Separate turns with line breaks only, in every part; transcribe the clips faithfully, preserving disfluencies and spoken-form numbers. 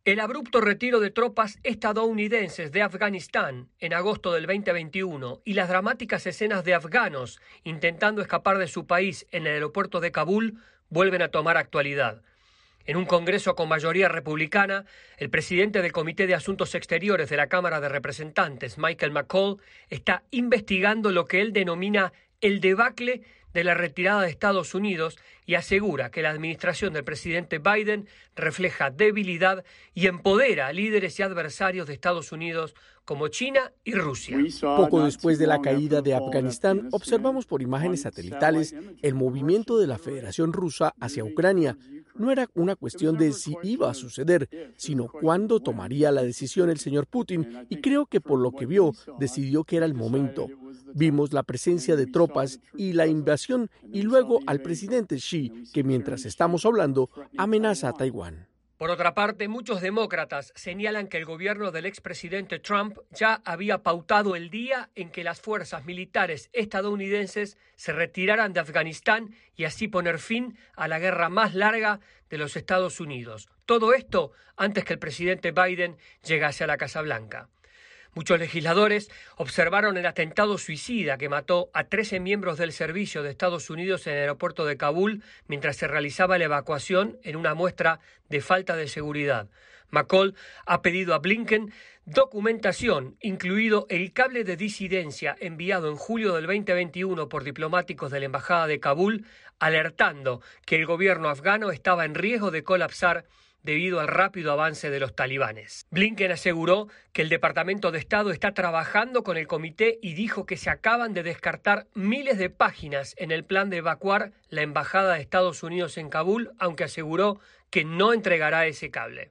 El abrupto retiro de tropas estadounidenses de Afganistán en agosto del veinte veintiuno y las dramáticas escenas de afganos intentando escapar de su país en el aeropuerto de Kabul vuelven a tomar actualidad. En un Congreso con mayoría republicana, el presidente del Comité de Asuntos Exteriores de la Cámara de Representantes, Michael McCaul, está investigando lo que él denomina el debacle de la retirada de Estados Unidos y asegura que la administración del presidente Biden refleja debilidad y empodera a líderes y adversarios de Estados Unidos como China y Rusia.
Poco después de la caída de Afganistán, observamos por imágenes satelitales el movimiento de la Federación Rusa hacia Ucrania. No era una cuestión de si iba a suceder, sino cuándo tomaría la decisión el señor Putin, y creo que por lo que vio, decidió que era el momento. Vimos la presencia de tropas y la invasión, y luego al presidente Xi, que mientras estamos hablando, amenaza a Taiwán.
Por otra parte, muchos demócratas señalan que el gobierno del expresidente Trump ya había pautado el día en que las fuerzas militares estadounidenses se retiraran de Afganistán y así poner fin a la guerra más larga de los Estados Unidos. Todo esto antes que el presidente Biden llegase a la Casa Blanca. Muchos legisladores observaron el atentado suicida que mató a trece miembros del servicio de Estados Unidos en el aeropuerto de Kabul mientras se realizaba la evacuación en una muestra de falta de seguridad. McCaul ha pedido a Blinken documentación, incluido el cable de disidencia enviado en julio del veinte veintiuno por diplomáticos de la Embajada de Kabul, alertando que el gobierno afgano estaba en riesgo de colapsar debido al rápido avance de los talibanes. Blinken aseguró que el Departamento de Estado está trabajando con el comité y dijo que se acaban de descartar miles de páginas en el plan de evacuar la Embajada de Estados Unidos en Kabul, aunque aseguró que no entregará ese cable.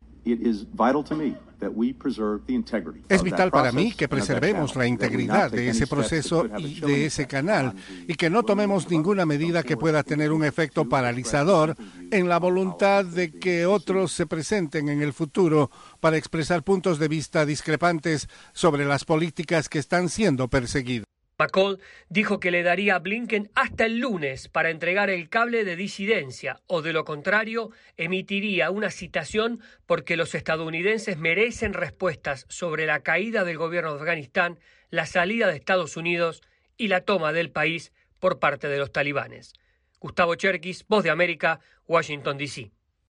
Es vital para mí que preservemos la integridad de ese proceso y de ese canal y que no tomemos ninguna medida que pueda tener un efecto paralizador en la voluntad de que otros se presenten en el futuro para expresar puntos de vista discrepantes sobre las políticas que están siendo perseguidas.
McCaul dijo que le daría a Blinken hasta el lunes para entregar el cable de disidencia o, de lo contrario, emitiría una citación porque los estadounidenses merecen respuestas sobre la caída del gobierno de Afganistán, la salida de Estados Unidos y la toma del país por parte de los talibanes. Gustavo Cherkis, Voz de América, Washington, D C